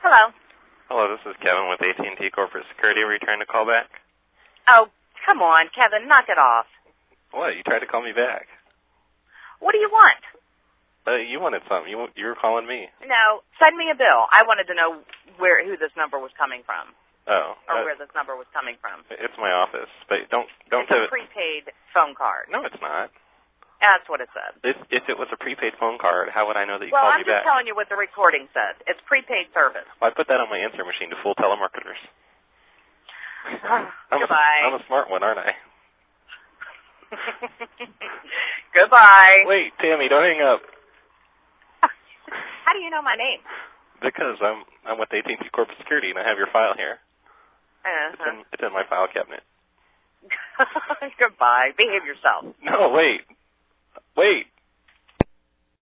Hello. Hello, this is Kevin with AT&T Corporate Security. Are you trying to call back? Oh, come on, Kevin, knock it off. What? You tried to call me back. What do you want? You wanted something. You were calling me. No, send me a bill. I wanted to know who this number was coming from. Oh. Or where this number was coming from. It's my office, but don't It's a prepaid phone card. No, it's not. That's what it said. If it was a prepaid phone card, how would I know that you called me back? Well, I'm just telling you what the recording said. It's prepaid service. Well, I put that on my answer machine to fool telemarketers. Goodbye. I'm a smart one, aren't I? Goodbye. Wait, Tammy, don't hang up. How do you know my name? Because I'm with AT&T Corporate Security, and I have your file here. It's in my file cabinet. Goodbye. Behave yourself. No, wait. Wait.